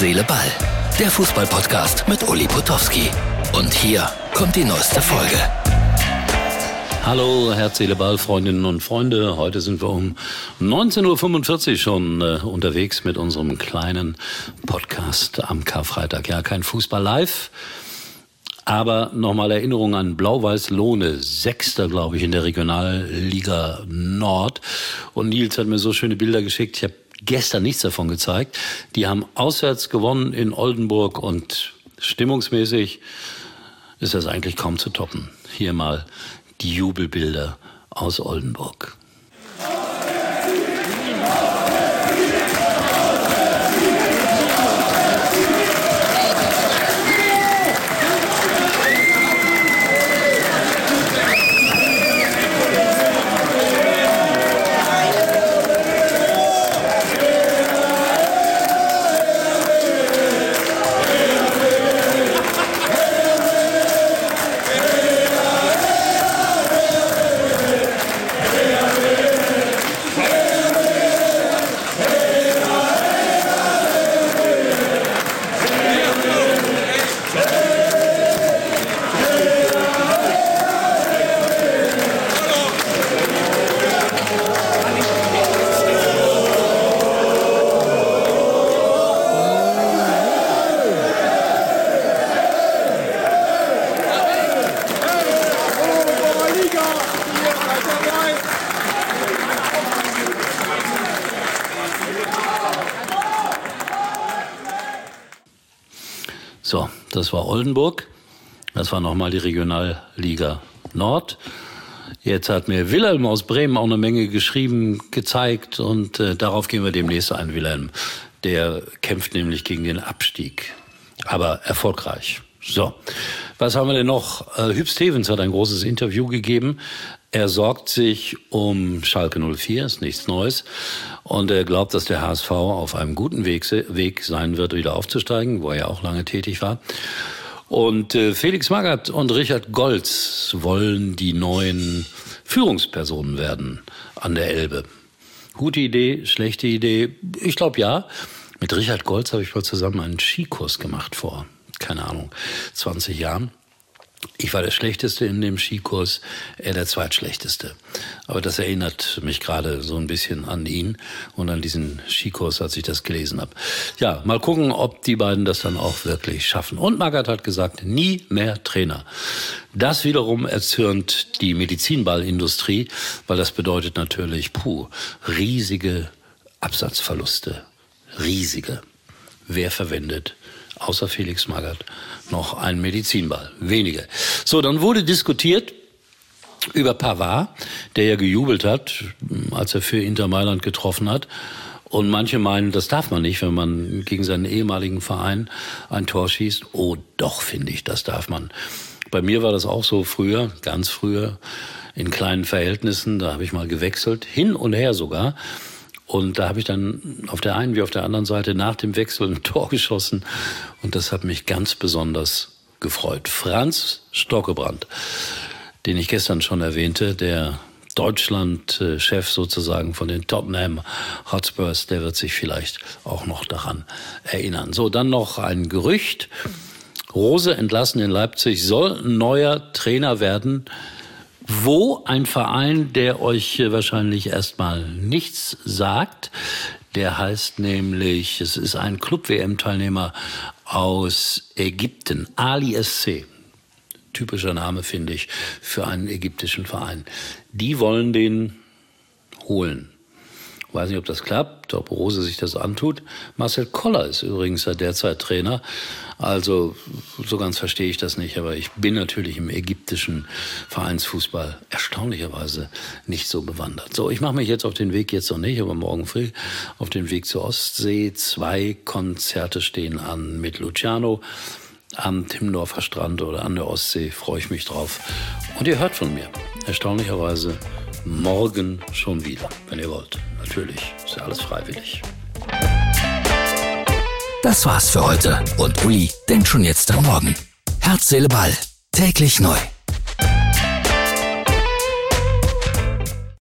Seele, Ball. Der Fußball-Podcast mit Uli Potowski. Und hier kommt die neueste Folge. Hallo, Herz, Seele, Ball, Freundinnen und Freunde. Heute sind wir um 19.45 Uhr schon unterwegs mit unserem kleinen Podcast am Karfreitag. Ja, kein Fußball live, aber nochmal Erinnerung an Blau-Weiß-Lohne, Sechster, glaube ich, in der Regionalliga Nord. Und Nils hat mir so schöne Bilder geschickt. Ich habe gestern nichts davon gezeigt. Die haben auswärts gewonnen in Oldenburg und stimmungsmäßig ist das eigentlich kaum zu toppen. Hier mal die Jubelbilder aus Oldenburg. So, das war Oldenburg. Das war nochmal die Regionalliga Nord. Jetzt hat mir Wilhelm aus Bremen auch eine Menge geschrieben, gezeigt und darauf gehen wir demnächst ein, Wilhelm. Der kämpft nämlich gegen den Abstieg, aber erfolgreich. So, was haben wir denn noch? Huub Stevens hat ein großes Interview gegeben. Er sorgt sich um Schalke 04, ist nichts Neues. Und er glaubt, dass der HSV auf einem guten Weg sein wird, wieder aufzusteigen, wo er ja auch lange tätig war. Und Felix Magath und Richard Goltz wollen die neuen Führungspersonen werden an der Elbe. Gute Idee, schlechte Idee? Ich glaube ja. Mit Richard Goltz habe ich mal zusammen einen Skikurs gemacht vor, keine Ahnung, 20 Jahren. Ich war der Schlechteste in dem Skikurs, er der Zweitschlechteste. Aber das erinnert mich gerade so ein bisschen an ihn und an diesen Skikurs, als ich das gelesen habe. Ja, mal gucken, ob die beiden das dann auch wirklich schaffen. Und Magath hat gesagt, nie mehr Trainer. Das wiederum erzürnt die Medizinballindustrie, weil das bedeutet natürlich, riesige Absatzverluste. Riesige. Wer verwendet außer Felix Magath noch einen Medizinball? Wenige. So, dann wurde diskutiert über Pavard, der ja gejubelt hat, als er für Inter Mailand getroffen hat. Und manche meinen, das darf man nicht, wenn man gegen seinen ehemaligen Verein ein Tor schießt. Oh, doch, finde ich, das darf man. Bei mir war das auch so früher, ganz früher, in kleinen Verhältnissen. Da habe ich mal gewechselt, hin und her sogar. Und da habe ich dann auf der einen wie auf der anderen Seite nach dem Wechsel ein Tor geschossen. Und das hat mich ganz besonders gefreut. Franz Stockebrand, den ich gestern schon erwähnte, der Deutschland-Chef sozusagen von den Tottenham Hotspurs, der wird sich vielleicht auch noch daran erinnern. So, dann noch ein Gerücht. Rose, entlassen in Leipzig, soll neuer Trainer werden. Wo ein Verein, der euch wahrscheinlich erstmal nichts sagt, der heißt nämlich, es ist ein Club-WM-Teilnehmer aus Ägypten, Ali SC. Typischer Name, finde ich, für einen ägyptischen Verein. Die wollen den holen. Weiß nicht, ob das klappt, ob Rose sich das antut. Marcel Koller ist übrigens derzeit Trainer. Also so ganz verstehe ich das nicht, aber ich bin natürlich im ägyptischen Vereinsfußball erstaunlicherweise nicht so bewandert. So, ich mache mich jetzt auf den Weg, jetzt noch nicht, aber morgen früh auf den Weg zur Ostsee. 2 Konzerte stehen an mit Luciano am Timmendorfer Strand oder an der Ostsee. Freue ich mich drauf. Und ihr hört von mir, erstaunlicherweise, morgen schon wieder, wenn ihr wollt. Natürlich, ist ja alles freiwillig. Das war's für heute. Und Uli denkt schon jetzt an morgen. Herz, Seele, Ball. Täglich neu.